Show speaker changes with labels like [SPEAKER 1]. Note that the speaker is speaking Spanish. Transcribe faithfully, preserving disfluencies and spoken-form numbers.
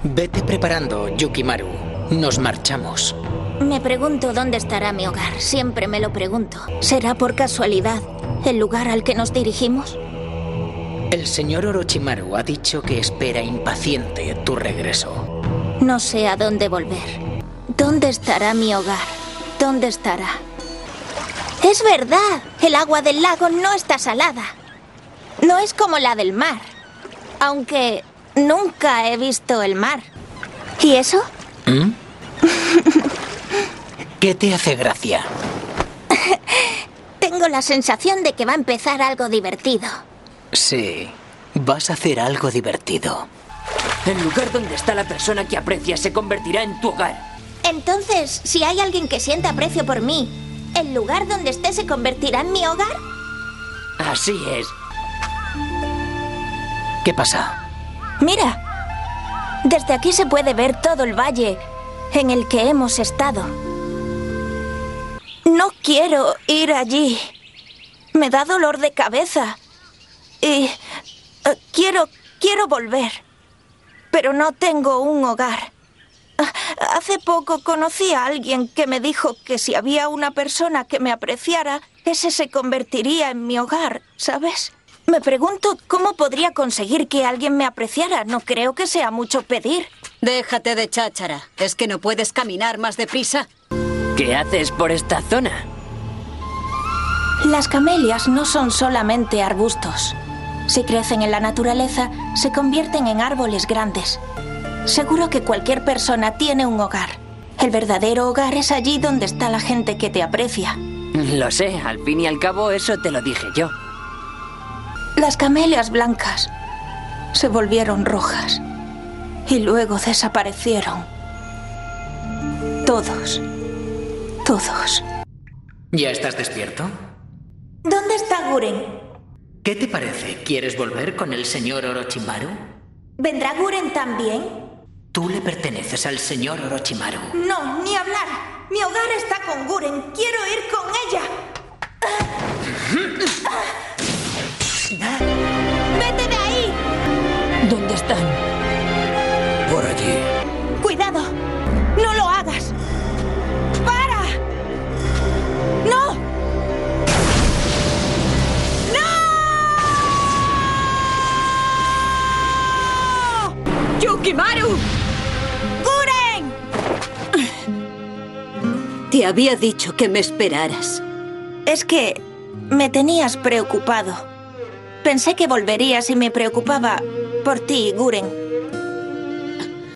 [SPEAKER 1] Vete preparando, Yukimaru. Nos marchamos.
[SPEAKER 2] Me pregunto dónde estará mi hogar. Siempre me lo pregunto. ¿Será por casualidad el lugar al que nos dirigimos?
[SPEAKER 1] El señor Orochimaru ha dicho que espera impaciente tu regreso.
[SPEAKER 2] No sé a dónde volver. ¿Dónde estará mi hogar? ¿Dónde estará? ¡Es verdad! El agua del lago no está salada. No es como la del mar. Aunque nunca he visto el mar. ¿Y eso?
[SPEAKER 1] ¿Mm? ¿Qué te hace gracia?
[SPEAKER 2] Tengo la sensación de que va a empezar algo divertido.
[SPEAKER 1] Sí, vas a hacer algo divertido.
[SPEAKER 3] El lugar donde está la persona que aprecias se convertirá en tu hogar.
[SPEAKER 2] Entonces, si hay alguien que siente aprecio por mí, ¿el lugar donde esté se convertirá en mi hogar?
[SPEAKER 3] Así es.
[SPEAKER 1] ¿Qué pasa?
[SPEAKER 2] Mira, desde aquí se puede ver todo el valle en el que hemos estado. No quiero ir allí. Me da dolor de cabeza. Y uh, quiero, quiero volver. Pero no tengo un hogar. Uh, hace poco conocí a alguien que me dijo que si había una persona que me apreciara, ese se convertiría en mi hogar, ¿sabes? Me pregunto cómo podría conseguir que alguien me apreciara. No creo que sea mucho pedir.
[SPEAKER 4] Déjate de cháchara. ¿Es que no puedes caminar más deprisa?
[SPEAKER 3] ¿Qué haces por esta zona?
[SPEAKER 2] Las camelias no son solamente arbustos. Si crecen en la naturaleza, se convierten en árboles grandes. Seguro que cualquier persona tiene un hogar. El verdadero hogar es allí donde está la gente que te aprecia.
[SPEAKER 3] Lo sé, al fin y al cabo eso te lo dije yo.
[SPEAKER 2] Las camelias blancas se volvieron rojas y luego desaparecieron. Todos. Todos.
[SPEAKER 1] ¿Ya estás despierto?
[SPEAKER 2] ¿Dónde está Guren?
[SPEAKER 1] ¿Qué te parece? ¿Quieres volver con el señor Orochimaru?
[SPEAKER 2] ¿Vendrá Guren también?
[SPEAKER 1] Tú le perteneces al señor Orochimaru.
[SPEAKER 2] No, ni hablar. Mi hogar está con Guren. Quiero ir con ella. ¡Vete de ahí!
[SPEAKER 3] ¿Dónde están?
[SPEAKER 1] Por allí.
[SPEAKER 2] ¡Cuidado! ¡No lo hagas! ¡Para! ¡No! ¡No!
[SPEAKER 4] ¡Yukimaru!
[SPEAKER 2] ¡Guren!
[SPEAKER 4] Te había dicho que me esperaras.
[SPEAKER 2] Es que me tenías preocupado. Pensé que volverías y me preocupaba por ti, Guren.